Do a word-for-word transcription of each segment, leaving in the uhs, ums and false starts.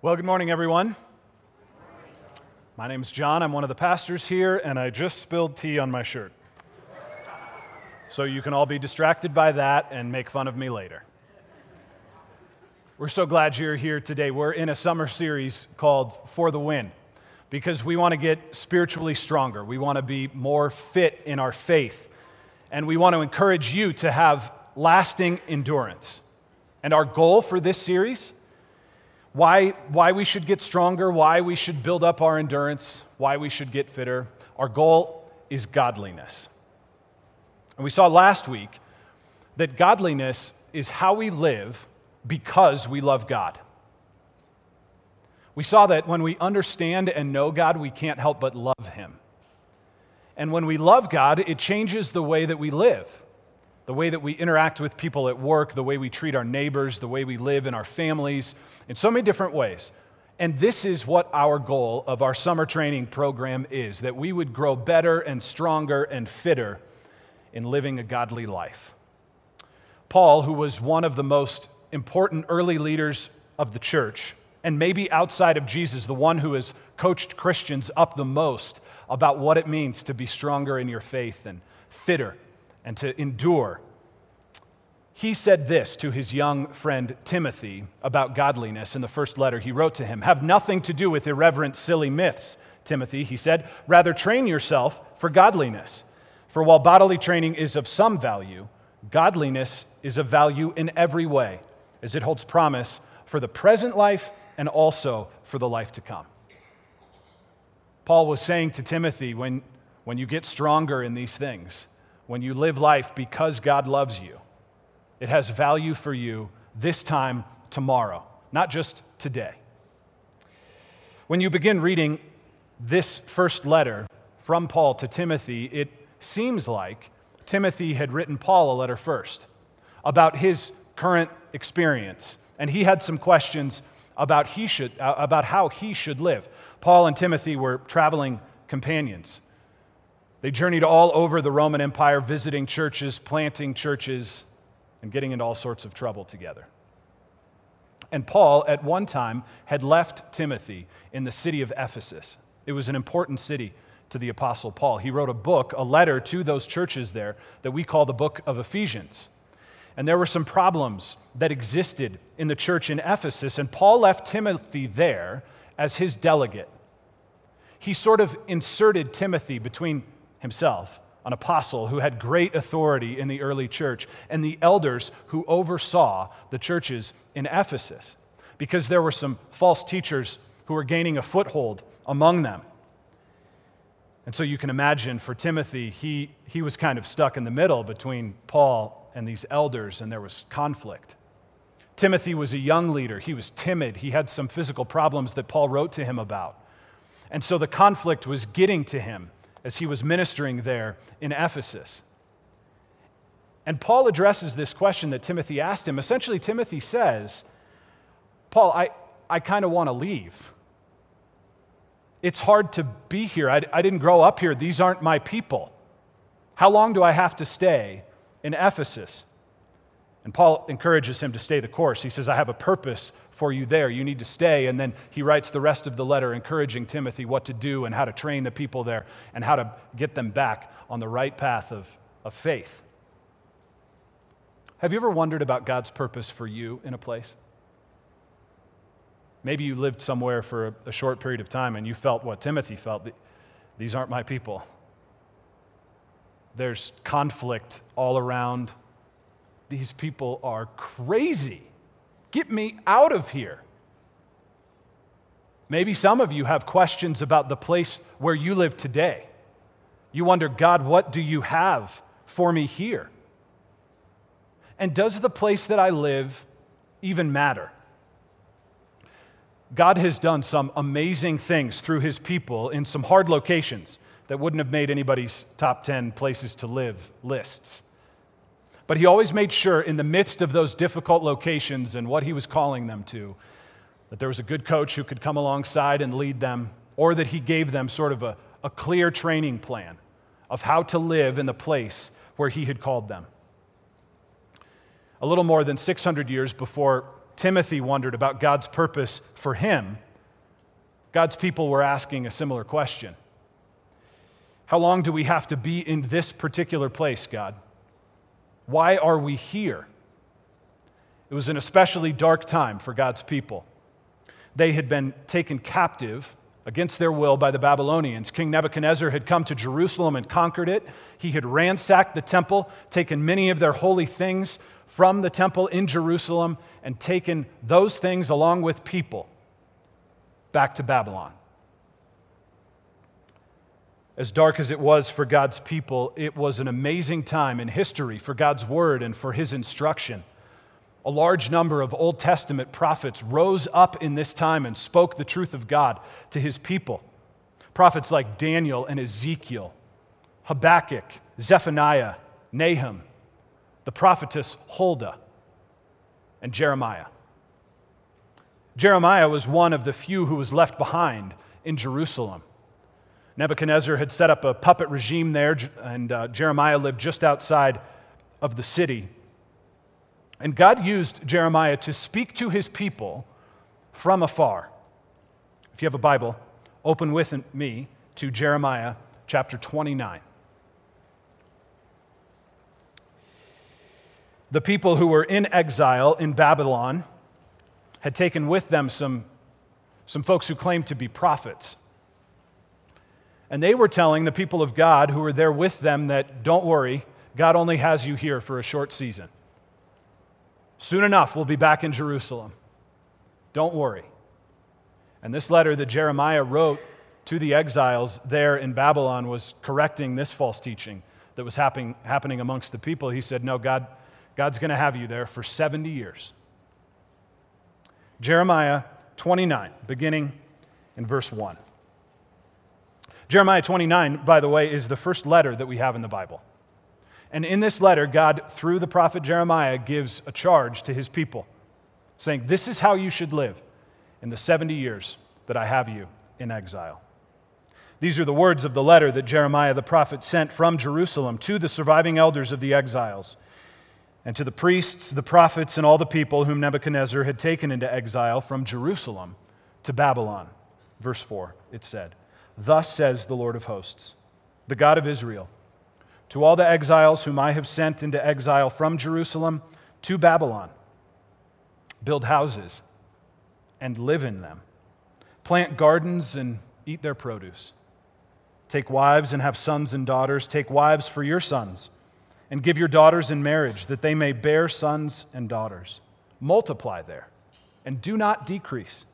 Well, good morning, everyone. My name is John. I'm one of the pastors here, and I just spilled tea on my shirt. So you can all be distracted by that and make fun of me later. We're so glad you're here today. We're in a summer series called For the Win because we want to get spiritually stronger. We want to be more fit in our faith, and we want to encourage you to have lasting endurance. And our goal for this series, Why, why we should get stronger, why we should build up our endurance, why we should get fitter. Our goal is godliness. And we saw last week that godliness is how we live because we love God. We saw that when we understand and know God, we can't help but love Him. And when we love God, it changes the way that we live. The way that we interact with people at work, the way we treat our neighbors, the way we live in our families, in so many different ways. And this is what our goal of our summer training program is, that we would grow better and stronger and fitter in living a godly life. Paul, who was one of the most important early leaders of the church, and maybe outside of Jesus, the one who has coached Christians up the most about what it means to be stronger in your faith and fitter and to endure. He said this to his young friend Timothy about godliness in the first letter he wrote to him. Have nothing to do with irreverent, silly myths, Timothy, he said. Rather, train yourself for godliness. For while bodily training is of some value, godliness is of value in every way, as it holds promise for the present life and also for the life to come. Paul was saying to Timothy, when, when you get stronger in these things, when you live life because God loves you, it has value for you this time tomorrow, not just today. When you begin reading this first letter from Paul to Timothy, it seems like Timothy had written Paul a letter first about his current experience, and he had some questions about he should about how he should live. Paul and Timothy were traveling companions. They journeyed all over the Roman Empire, visiting churches, planting churches, and getting into all sorts of trouble together. And Paul, at one time, had left Timothy in the city of Ephesus. It was an important city to the Apostle Paul. He wrote a book, a letter to those churches there that we call the book of Ephesians. And there were some problems that existed in the church in Ephesus, and Paul left Timothy there as his delegate. He sort of inserted Timothy between himself, an apostle who had great authority in the early church, and the elders who oversaw the churches in Ephesus, because there were some false teachers who were gaining a foothold among them. And so you can imagine for Timothy, he, he was kind of stuck in the middle between Paul and these elders, and there was conflict. Timothy was a young leader. He was timid. He had some physical problems that Paul wrote to him about. And so the conflict was getting to him as he was ministering there in Ephesus. And Paul addresses this question that Timothy asked him. Essentially, Timothy says, Paul, I, I kind of want to leave. It's hard to be here. I, I didn't grow up here. These aren't my people. How long do I have to stay in Ephesus? And Paul encourages him to stay the course. He says, I have a purpose for you there. You need to stay. And then he writes the rest of the letter encouraging Timothy what to do and how to train the people there and how to get them back on the right path of, of faith. Have you ever wondered about God's purpose for you in a place? Maybe you lived somewhere for a, a short period of time and you felt what Timothy felt. These aren't my people. There's conflict all around. These people are crazy. Get me out of here. Maybe some of you have questions about the place where you live today. You wonder, God, what do you have for me here? And does the place that I live even matter? God has done some amazing things through His people in some hard locations that wouldn't have made anybody's top ten places to live lists. But He always made sure in the midst of those difficult locations and what He was calling them to, that there was a good coach who could come alongside and lead them, or that He gave them sort of a, a clear training plan of how to live in the place where He had called them. A little more than six hundred years before Timothy wondered about God's purpose for him, God's people were asking a similar question. How long do we have to be in this particular place, God? Why are we here? It was an especially dark time for God's people. They had been taken captive against their will by the Babylonians. King Nebuchadnezzar had come to Jerusalem and conquered it. He had ransacked the temple, taken many of their holy things from the temple in Jerusalem, and taken those things along with people back to Babylon. As dark as it was for God's people, it was an amazing time in history for God's word and for his instruction. A large number of Old Testament prophets rose up in this time and spoke the truth of God to his people. Prophets like Daniel and Ezekiel, Habakkuk, Zephaniah, Nahum, the prophetess Huldah, and Jeremiah. Jeremiah was one of the few who was left behind in Jerusalem. Nebuchadnezzar had set up a puppet regime there, and uh, Jeremiah lived just outside of the city. And God used Jeremiah to speak to his people from afar. If you have a Bible, open with me to Jeremiah chapter twenty-nine. The people who were in exile in Babylon had taken with them some, some folks who claimed to be prophets. And they were telling the people of God who were there with them that, don't worry, God only has you here for a short season. Soon enough, we'll be back in Jerusalem. Don't worry. And this letter that Jeremiah wrote to the exiles there in Babylon was correcting this false teaching that was happening, happening amongst the people. He said, no, God, God's going to have you there for seventy years. Jeremiah twenty-nine, beginning in verse one. Jeremiah twenty-nine, by the way, is the first letter that we have in the Bible. And in this letter, God, through the prophet Jeremiah, gives a charge to his people, saying, this is how you should live in the seventy years that I have you in exile. These are the words of the letter that Jeremiah the prophet sent from Jerusalem to the surviving elders of the exiles, and to the priests, the prophets, and all the people whom Nebuchadnezzar had taken into exile from Jerusalem to Babylon. Verse four, it said, thus says the Lord of hosts, the God of Israel, to all the exiles whom I have sent into exile from Jerusalem to Babylon, build houses and live in them, plant gardens and eat their produce, take wives and have sons and daughters, take wives for your sons, and give your daughters in marriage, that they may bear sons and daughters. Multiply there, and do not decrease.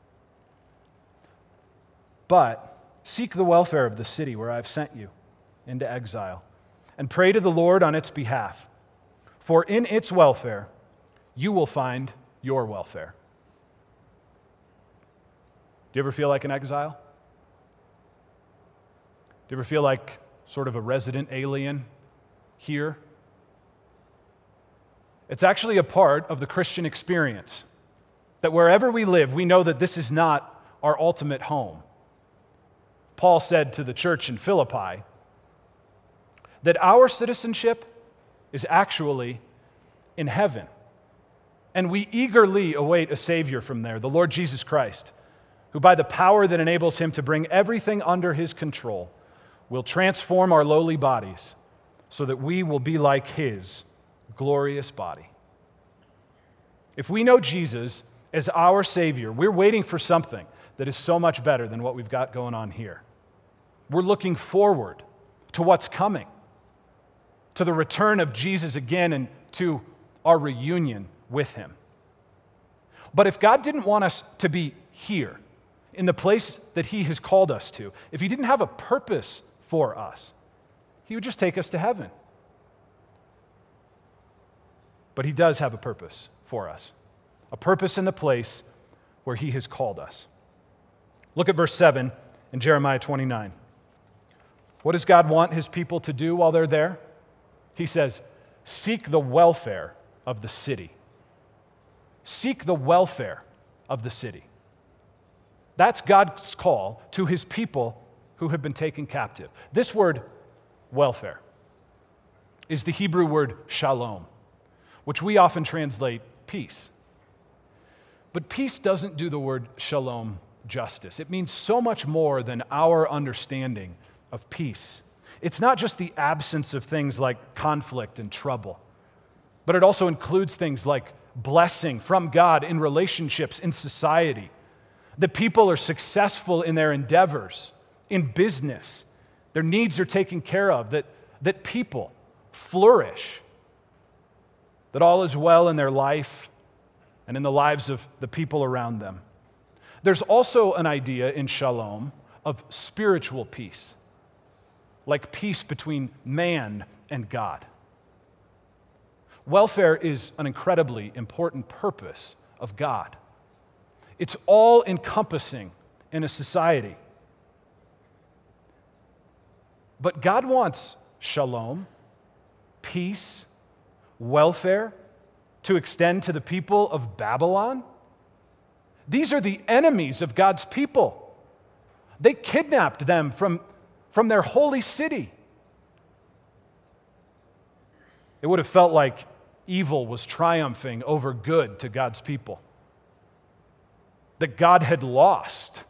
But seek the welfare of the city where I have sent you into exile, and pray to the Lord on its behalf, for in its welfare you will find your welfare. Do you ever feel like an exile? Do you ever feel like sort of a resident alien here? It's actually a part of the Christian experience that wherever we live, we know that this is not our ultimate home. Paul said to the church in Philippi that our citizenship is actually in heaven, and we eagerly await a Savior from there, the Lord Jesus Christ, who by the power that enables him to bring everything under his control will transform our lowly bodies so that we will be like his glorious body. If we know Jesus as our Savior, we're waiting for something that is so much better than what we've got going on here. We're looking forward to what's coming, to the return of Jesus again and to our reunion with him. But if God didn't want us to be here, in the place that he has called us to, if he didn't have a purpose for us, he would just take us to heaven. But he does have a purpose for us, a purpose in the place where he has called us. Look at verse seven in Jeremiah twenty-nine. What does God want his people to do while they're there? He says, seek the welfare of the city. Seek the welfare of the city. That's God's call to his people who have been taken captive. This word, welfare, is the Hebrew word shalom, which we often translate peace. But peace doesn't do the word shalom justice. It means so much more than our understanding of peace. It's not just the absence of things like conflict and trouble, but it also includes things like blessing from God in relationships, in society. That people are successful in their endeavors, in business. Their needs are taken care of, that, that people flourish, that all is well in their life and in the lives of the people around them. There's also an idea in shalom of spiritual peace, like peace between man and God. Welfare is an incredibly important purpose of God. It's all-encompassing in a society. But God wants shalom, peace, welfare to extend to the people of Babylon. These are the enemies of God's people. They kidnapped them from, from their holy city. It would have felt like evil was triumphing over good to God's people, that God had lost.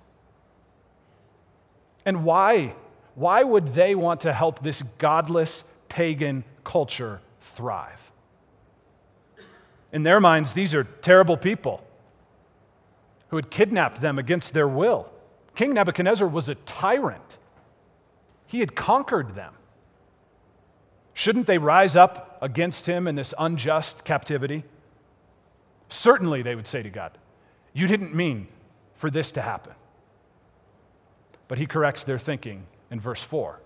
And why? Why would they want to help this godless pagan culture thrive? In their minds, these are terrible people who had kidnapped them against their will. King Nebuchadnezzar was a tyrant. He had conquered them. Shouldn't they rise up against him in this unjust captivity? Certainly, they would say to God, you didn't mean for this to happen. But he corrects their thinking in verse four.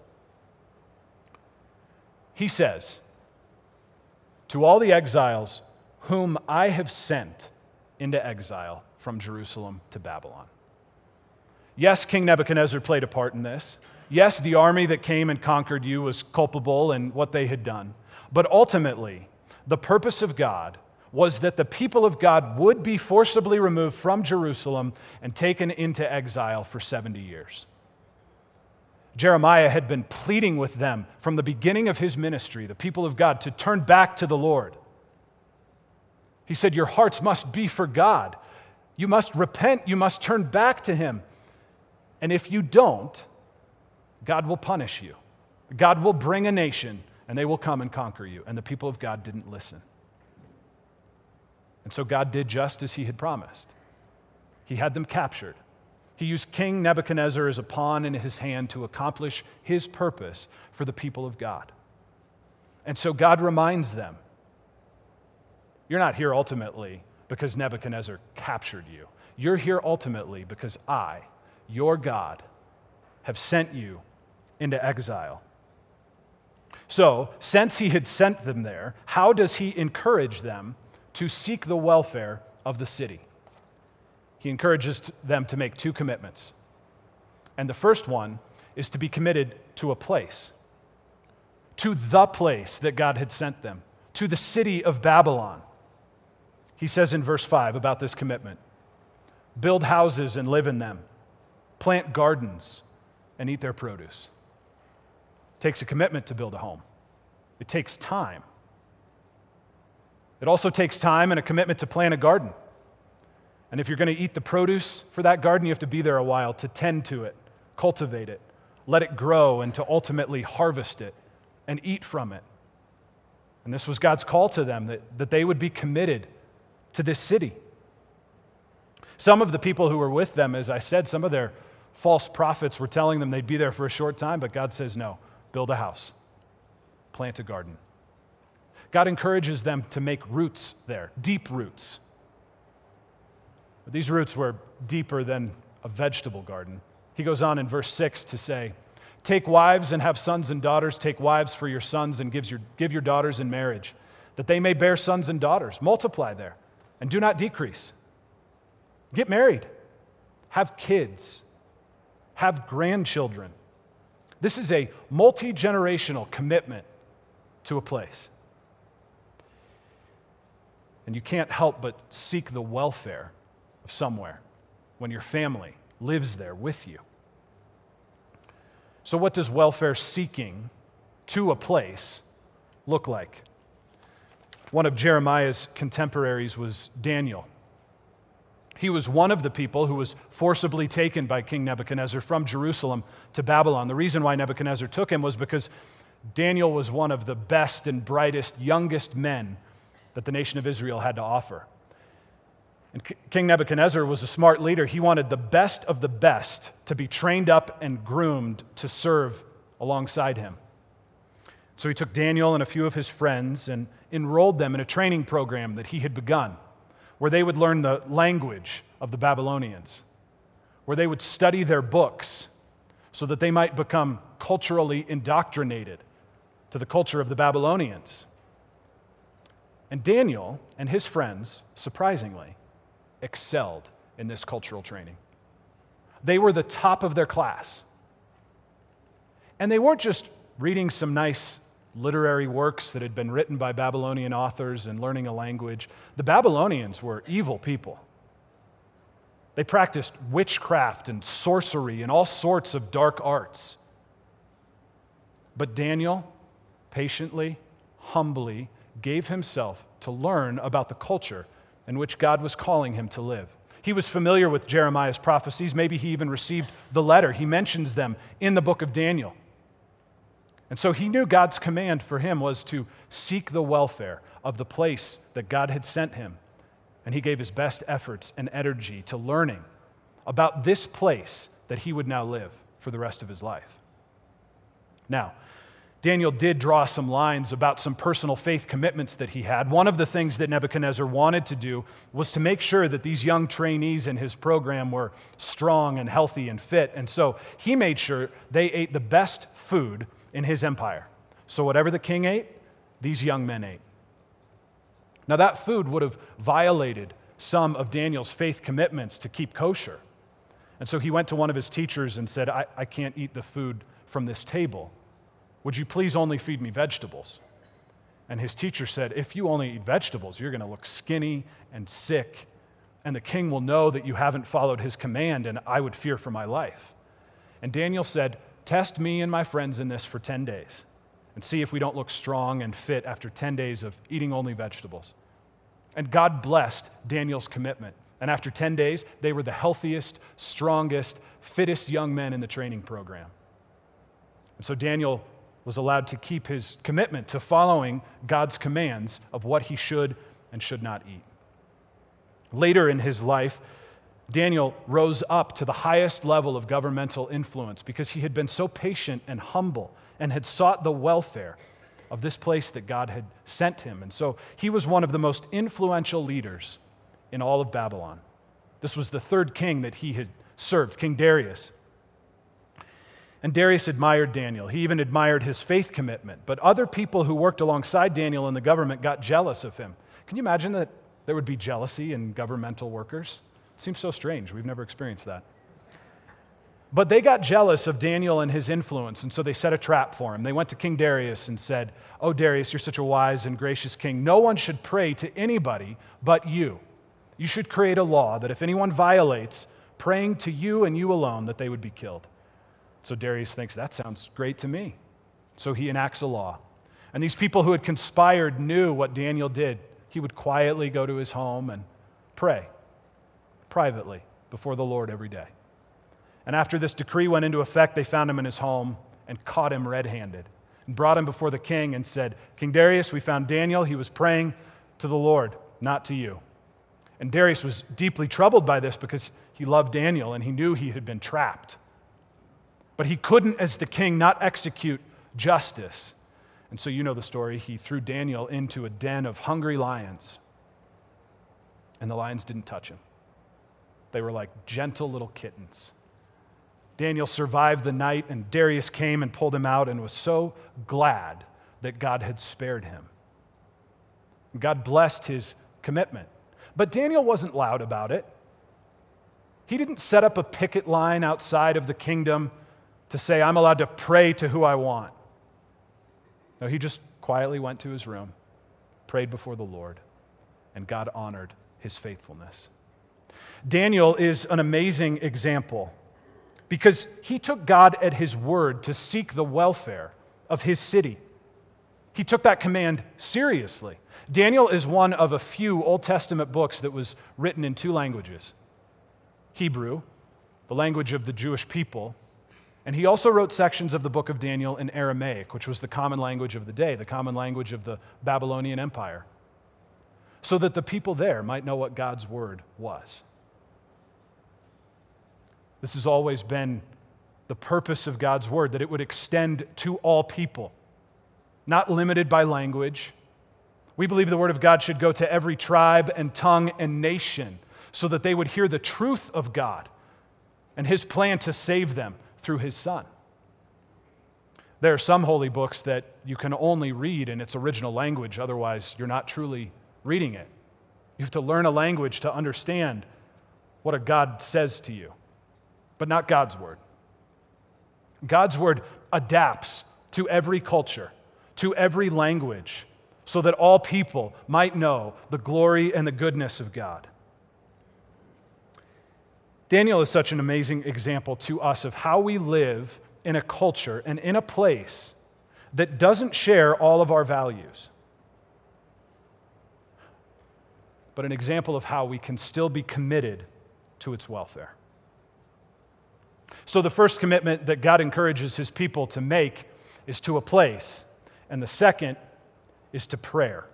He says, to all the exiles whom I have sent into exile from Jerusalem to Babylon. Yes, King Nebuchadnezzar played a part in this. Yes, the army that came and conquered you was culpable in what they had done. But ultimately, the purpose of God was that the people of God would be forcibly removed from Jerusalem and taken into exile for seventy years. Jeremiah had been pleading with them from the beginning of his ministry, the people of God, to turn back to the Lord. He said, your hearts must be for God. You must repent. You must turn back to him. And if you don't, God will punish you. God will bring a nation, and they will come and conquer you. And the people of God didn't listen. And so God did just as he had promised. He had them captured. He used King Nebuchadnezzar as a pawn in his hand to accomplish his purpose for the people of God. And so God reminds them, you're not here ultimately because Nebuchadnezzar captured you. You're here ultimately because I, your God, have sent you into exile. So, since he had sent them there, how does he encourage them to seek the welfare of the city? He encourages them to make two commitments. And the first one is to be committed to a place, to the place that God had sent them, to the city of Babylon. He says in verse five about this commitment, build houses and live in them, plant gardens and eat their produce. It takes a commitment to build a home. It takes time. It also takes time and a commitment to plant a garden. And if you're going to eat the produce for that garden, you have to be there a while to tend to it, cultivate it, let it grow, and to ultimately harvest it and eat from it. And this was God's call to them, that, that they would be committed to this city. Some of the people who were with them, as I said, some of their false prophets were telling them they'd be there for a short time, but God says, no, build a house, plant a garden. God encourages them to make roots there, deep roots. But these roots were deeper than a vegetable garden. He goes on in verse six to say, take wives and have sons and daughters, take wives for your sons and gives your, give your daughters in marriage, that they may bear sons and daughters. Multiply there and do not decrease. Get married, have kids, have grandchildren. This is a multi-generational commitment to a place. And you can't help but seek the welfare of somewhere when your family lives there with you. So what does welfare seeking to a place look like? One of Jeremiah's contemporaries was Daniel. He was one of the people who was forcibly taken by King Nebuchadnezzar from Jerusalem to Babylon. The reason why Nebuchadnezzar took him was because Daniel was one of the best and brightest, youngest men that the nation of Israel had to offer. And King Nebuchadnezzar was a smart leader. He wanted the best of the best to be trained up and groomed to serve alongside him. So he took Daniel and a few of his friends and enrolled them in a training program that he had begun, where they would learn the language of the Babylonians, where they would study their books so that they might become culturally indoctrinated to the culture of the Babylonians. And Daniel and his friends, surprisingly, excelled in this cultural training. They were the top of their class. And they weren't just reading some nice literary works that had been written by Babylonian authors and learning a language. The Babylonians were evil people. They practiced witchcraft and sorcery and all sorts of dark arts. But Daniel patiently, humbly gave himself to learn about the culture in which God was calling him to live. He was familiar with Jeremiah's prophecies. Maybe he even received the letter. He mentions them in the book of Daniel. And so he knew God's command for him was to seek the welfare of the place that God had sent him. And he gave his best efforts and energy to learning about this place that he would now live for the rest of his life. Now, Daniel did draw some lines about some personal faith commitments that he had. One of the things that Nebuchadnezzar wanted to do was to make sure that these young trainees in his program were strong and healthy and fit. And so he made sure they ate the best food in his empire. So whatever the king ate, these young men ate. Now that food would have violated some of Daniel's faith commitments to keep kosher. And so he went to one of his teachers and said, I, I can't eat the food from this table. Would you please only feed me vegetables? And his teacher said, if you only eat vegetables, you're going to look skinny and sick, and the king will know that you haven't followed his command, and I would fear for my life. And Daniel said, test me and my friends in this for ten days and see if we don't look strong and fit after ten days of eating only vegetables. And God blessed Daniel's commitment. And after ten days, they were the healthiest, strongest, fittest young men in the training program. And so Daniel was allowed to keep his commitment to following God's commands of what he should and should not eat. Later in his life, Daniel rose up to the highest level of governmental influence because he had been so patient and humble and had sought the welfare of this place that God had sent him. And so he was one of the most influential leaders in all of Babylon. This was the third king that he had served, King Darius. And Darius admired Daniel. He even admired his faith commitment. But other people who worked alongside Daniel in the government got jealous of him. Can you imagine that there would be jealousy in governmental workers? It seems so strange. We've never experienced that. But they got jealous of Daniel and his influence, and so they set a trap for him. They went to King Darius and said, "Oh, Darius, you're such a wise and gracious king. No one should pray to anybody but you. You should create a law that if anyone violates praying to you and you alone, that they would be killed." So Darius thinks, that sounds great to me. So he enacts a law. And these people who had conspired knew what Daniel did. He would quietly go to his home and pray privately before the Lord every day. And after this decree went into effect, they found him in his home and caught him red-handed and brought him before the king and said, "King Darius, we found Daniel. He was praying to the Lord, not to you." And Darius was deeply troubled by this because he loved Daniel and he knew he had been trapped. But he couldn't, as the king, not execute justice. And so you know the story. He threw Daniel into a den of hungry lions. And the lions didn't touch him. They were like gentle little kittens. Daniel survived the night, and Darius came and pulled him out and was so glad that God had spared him. God blessed his commitment. But Daniel wasn't loud about it. He didn't set up a picket line outside of the kingdom to say, "I'm allowed to pray to who I want." No, he just quietly went to his room, prayed before the Lord, and God honored his faithfulness. Daniel is an amazing example because he took God at his word to seek the welfare of his city. He took that command seriously. Daniel is one of a few Old Testament books that was written in two languages, Hebrew, the language of the Jewish people, and he also wrote sections of the book of Daniel in Aramaic, which was the common language of the day, the common language of the Babylonian Empire, so that the people there might know what God's word was. This has always been the purpose of God's word, that it would extend to all people, not limited by language. We believe the word of God should go to every tribe and tongue and nation so that they would hear the truth of God and his plan to save them through his Son. There are some holy books that you can only read in its original language, otherwise you're not truly reading it. You have to learn a language to understand what a God says to you, but not God's word. God's word adapts to every culture, to every language, so that all people might know the glory and the goodness of God. Daniel is such an amazing example to us of how we live in a culture and in a place that doesn't share all of our values, but an example of how we can still be committed to its welfare. So the first commitment that God encourages his people to make is to a place, and the second is to prayer.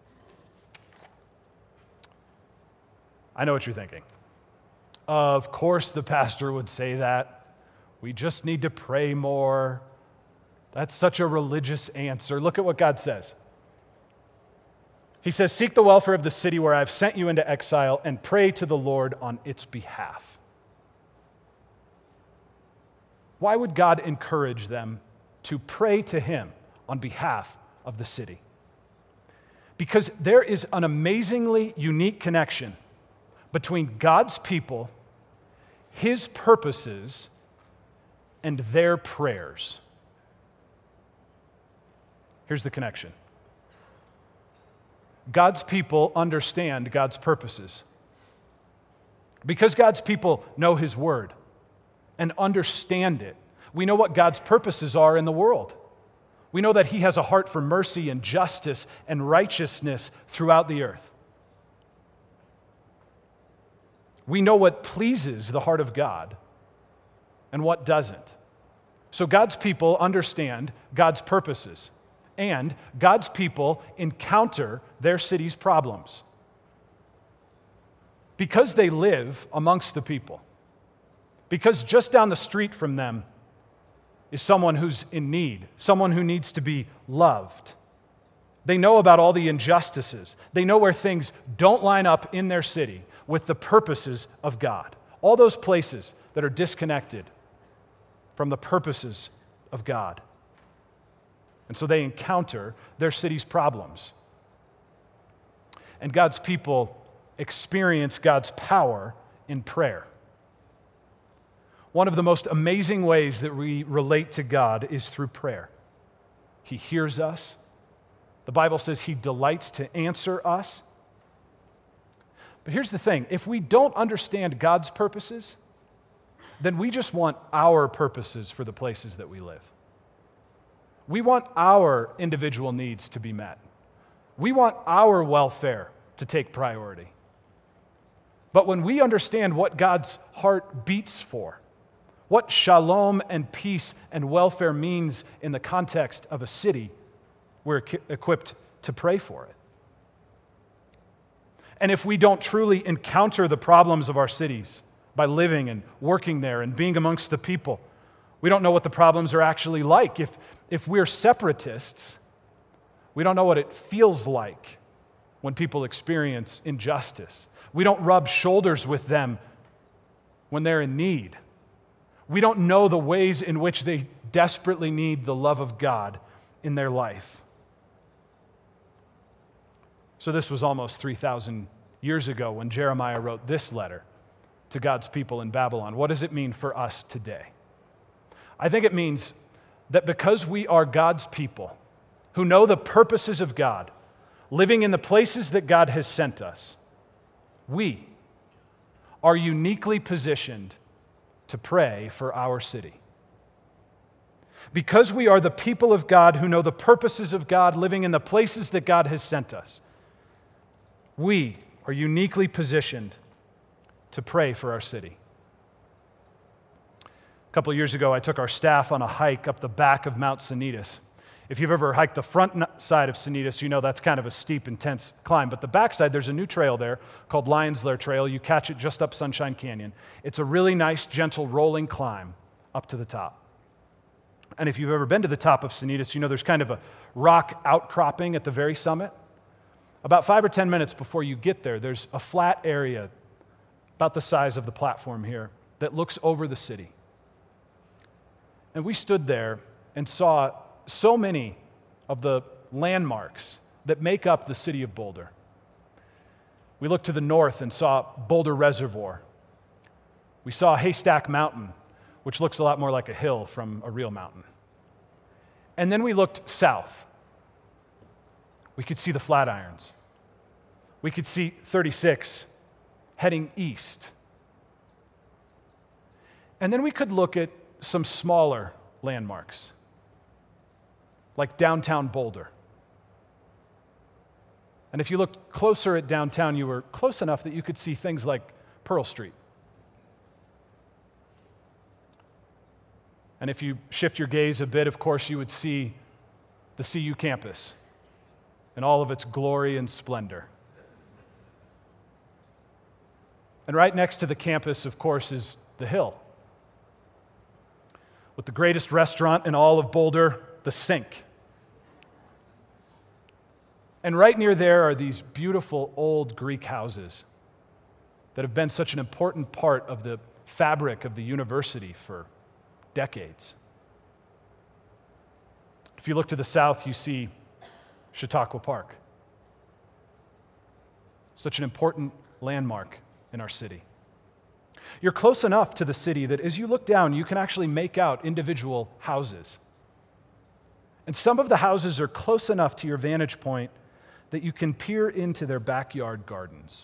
I know what you're thinking. Of course the pastor would say that. We just need to pray more. That's such a religious answer. Look at what God says. He says, "Seek the welfare of the city where I've sent you into exile and pray to the Lord on its behalf." Why would God encourage them to pray to him on behalf of the city? Because there is an amazingly unique connection between God's people, his purposes, and their prayers. Here's the connection. God's people understand God's purposes. Because God's people know his word and understand it, we know what God's purposes are in the world. We know that he has a heart for mercy and justice and righteousness throughout the earth. We know what pleases the heart of God and what doesn't. So God's people understand God's purposes, and God's people encounter their city's problems because they live amongst the people. Because just down the street from them is someone who's in need, someone who needs to be loved. They know about all the injustices. They know where things don't line up in their city with the purposes of God. All those places that are disconnected from the purposes of God. And so they encounter their city's problems. And God's people experience God's power in prayer. One of the most amazing ways that we relate to God is through prayer. He hears us. The Bible says he delights to answer us. But here's the thing, if we don't understand God's purposes, then we just want our purposes for the places that we live. We want our individual needs to be met. We want our welfare to take priority. But when we understand what God's heart beats for, what shalom and peace and welfare means in the context of a city, we're equipped to pray for it. And if we don't truly encounter the problems of our cities by living and working there and being amongst the people, we don't know what the problems are actually like. If, if we're separatists, we don't know what it feels like when people experience injustice. We don't rub shoulders with them when they're in need. We don't know the ways in which they desperately need the love of God in their life. So this was almost three thousand years ago when Jeremiah wrote this letter to God's people in Babylon. What does it mean for us today? I think it means that because we are God's people who know the purposes of God, living in the places that God has sent us, we are uniquely positioned to pray for our city. Because we are the people of God who know the purposes of God, living in the places that God has sent us, we are uniquely positioned to pray for our city. A couple of years ago, I took our staff on a hike up the back of Mount Sanitas. If you've ever hiked the front side of Sanitas, you know that's kind of a steep, intense climb. But the backside, there's a new trail there called Lions Lair Trail. You catch it just up Sunshine Canyon. It's a really nice, gentle, rolling climb up to the top. And if you've ever been to the top of Sanitas, you know there's kind of a rock outcropping at the very summit. About five or ten minutes before you get there, there's a flat area about the size of the platform here that looks over the city. And we stood there and saw so many of the landmarks that make up the city of Boulder. We looked to the north and saw Boulder Reservoir. We saw Haystack Mountain, which looks a lot more like a hill from a real mountain. And then we looked south. We could see the Flatirons. We could see thirty-six heading east. And then we could look at some smaller landmarks, like downtown Boulder. And if you looked closer at downtown, you were close enough that you could see things like Pearl Street. And if you shift your gaze a bit, of course, you would see the C U campus in all of its glory and splendor. And right next to the campus, of course, is the Hill, with the greatest restaurant in all of Boulder, the Sink. And right near there are these beautiful old Greek houses that have been such an important part of the fabric of the university for decades. If you look to the south, you see Chautauqua Park, such an important landmark in our city. You're close enough to the city that as you look down, you can actually make out individual houses. And some of the houses are close enough to your vantage point that you can peer into their backyard gardens.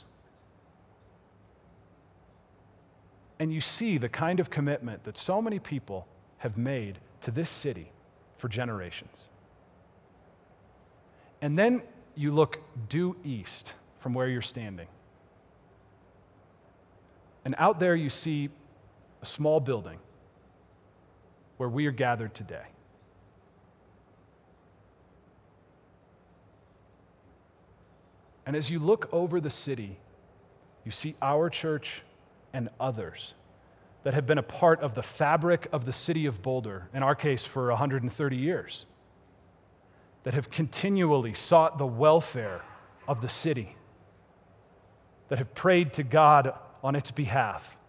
And you see the kind of commitment that so many people have made to this city for generations. And then you look due east from where you're standing. And out there you see a small building where we are gathered today. And as you look over the city, you see our church and others that have been a part of the fabric of the city of Boulder, in our case for one hundred thirty years, that have continually sought the welfare of the city, that have prayed to God on its behalf.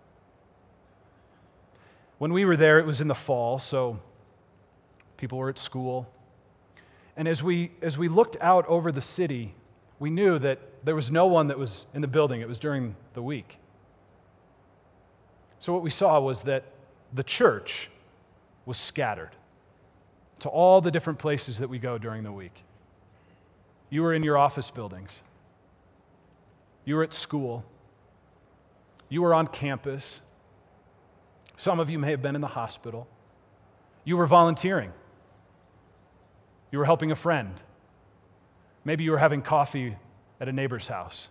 When we were there, it was in the fall, so people were at school. And as we as we looked out over the city, we knew that there was no one that was in the building. It was during the week. So what we saw was that the church was scattered to all the different places that we go during the week. You were in your office buildings. You were at school. You were on campus. Some of you may have been in the hospital. You were volunteering. You were helping a friend. Maybe you were having coffee at a neighbor's house.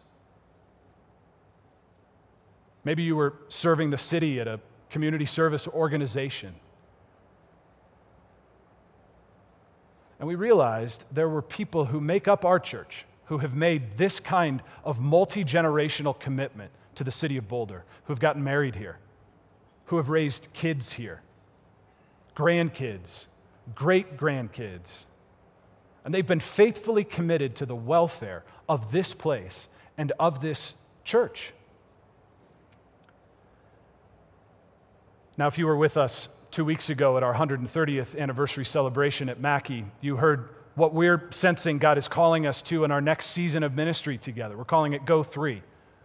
Maybe you were serving the city at a community service organization. And we realized there were people who make up our church who have made this kind of multi-generational commitment to the city of Boulder, who have gotten married here, who have raised kids here, grandkids, great-grandkids. And they've been faithfully committed to the welfare of this place and of this church. Now, if you were with us two weeks ago at our one hundred thirtieth anniversary celebration at Mackey, you heard what we're sensing God is calling us to in our next season of ministry together. We're calling it Go Three.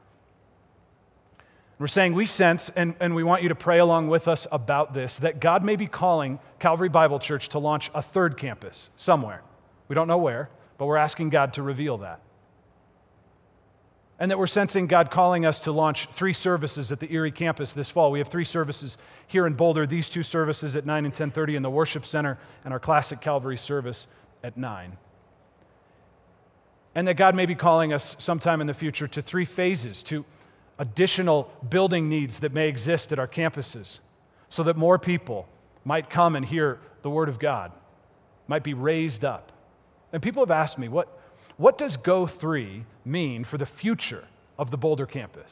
We're saying we sense, and, and we want you to pray along with us about this, that God may be calling Calvary Bible Church to launch a third campus somewhere. We don't know where, but we're asking God to reveal that. And that we're sensing God calling us to launch three services at the Erie campus this fall. We have three services here in Boulder, these two services at nine and ten thirty in the worship center, and our classic Calvary service at nine. And that God may be calling us sometime in the future to three phases, to additional building needs that may exist at our campuses, so that more people might come and hear the Word of God, might be raised up. And people have asked me, what, what does Go three mean for the future of the Boulder campus?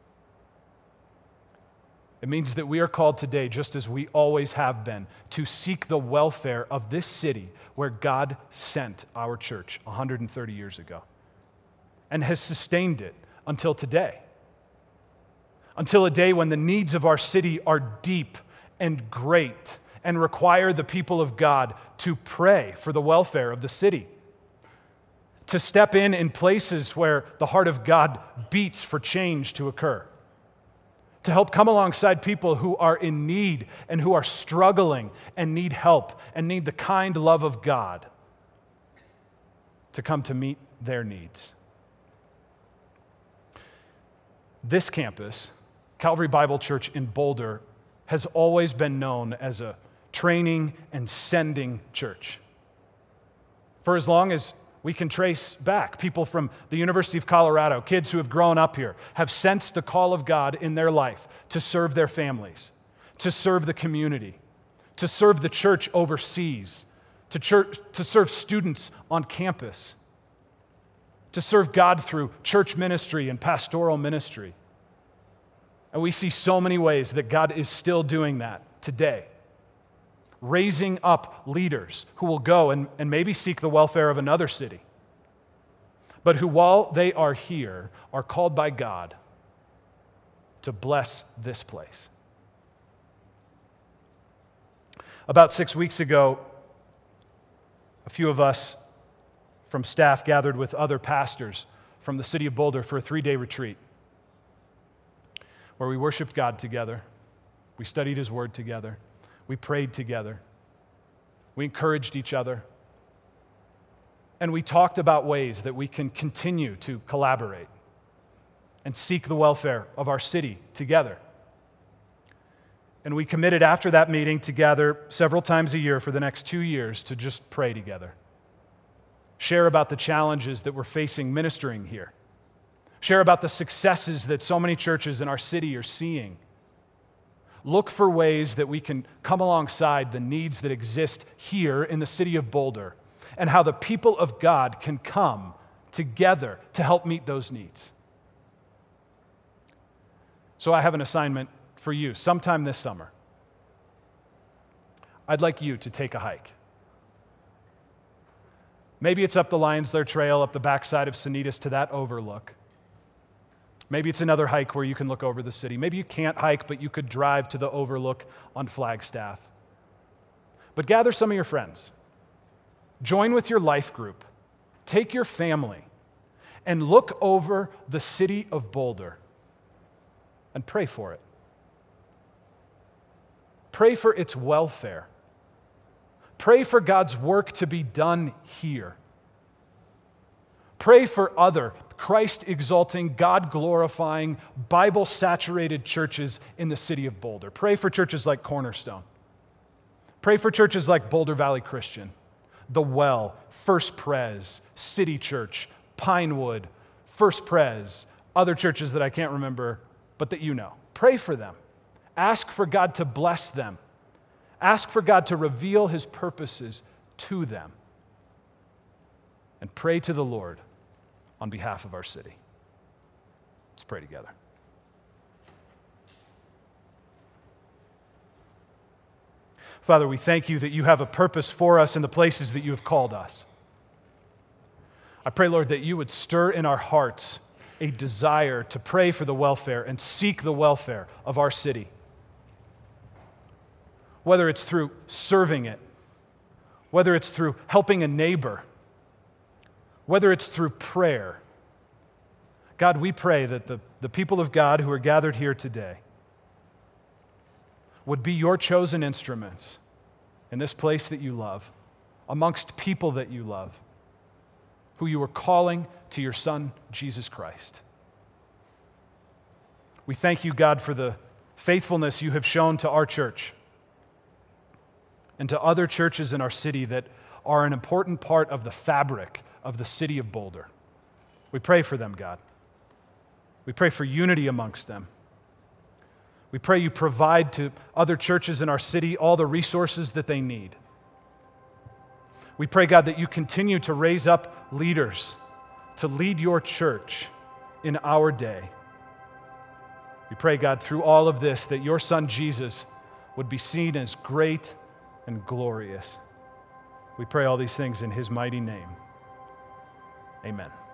It means that we are called today, just as we always have been, to seek the welfare of this city where God sent our church one hundred thirty years ago and has sustained it until today. Until a day when the needs of our city are deep and great and require the people of God to pray for the welfare of the city, to step in in places where the heart of God beats for change to occur, to help come alongside people who are in need and who are struggling and need help and need the kind love of God to come to meet their needs. This campus, Calvary Bible Church in Boulder, has always been known as a training and sending church. For as long as we can trace back, people from the University of Colorado, kids who have grown up here, have sensed the call of God in their life to serve their families, to serve the community, to serve the church overseas, to, church, to serve students on campus, to serve God through church ministry and pastoral ministry. And we see so many ways that God is still doing that today, raising up leaders who will go and, and maybe seek the welfare of another city, but who, while they are here, are called by God to bless this place. About six weeks ago, a few of us from staff gathered with other pastors from the city of Boulder for a three-day retreat where we worshiped God together, we studied His Word together, we prayed together, we encouraged each other, and we talked about ways that we can continue to collaborate and seek the welfare of our city together. And we committed after that meeting to gather several times a year for the next two years to just pray together, share about the challenges that we're facing ministering here, share about the successes that so many churches in our city are seeing. Look for ways that we can come alongside the needs that exist here in the city of Boulder and how the people of God can come together to help meet those needs. So I have an assignment for you sometime this summer. I'd like you to take a hike. Maybe it's up the Lions Lair Trail, up the backside of Sanitas to that overlook. Maybe it's another hike where you can look over the city. Maybe you can't hike, but you could drive to the overlook on Flagstaff. But gather some of your friends. Join with your life group. Take your family and look over the city of Boulder and pray for it. Pray for its welfare. Pray for God's work to be done here. Pray for other Christ-exalting, God-glorifying, Bible-saturated churches in the city of Boulder. Pray for churches like Cornerstone. Pray for churches like Boulder Valley Christian, The Well, First Pres, City Church, Pinewood, First Pres, other churches that I can't remember, but that you know. Pray for them. Ask for God to bless them. Ask for God to reveal His purposes to them. And pray to the Lord on behalf of our city. Let's pray together. Father, we thank you that you have a purpose for us in the places that you have called us. I pray, Lord, that you would stir in our hearts a desire to pray for the welfare and seek the welfare of our city. Whether it's through serving it, whether it's through helping a neighbor, whether it's through prayer. God, we pray that the, the people of God who are gathered here today would be your chosen instruments in this place that you love, amongst people that you love, who you are calling to your Son, Jesus Christ. We thank you, God, for the faithfulness you have shown to our church and to other churches in our city that are an important part of the fabric of the city of Boulder. We pray for them, God. We pray for unity amongst them. We pray you provide to other churches in our city all the resources that they need. We pray, God, that you continue to raise up leaders to lead your church in our day. We pray, God, through all of this, that your Son Jesus would be seen as great and glorious. We pray all these things in his mighty name. Amen.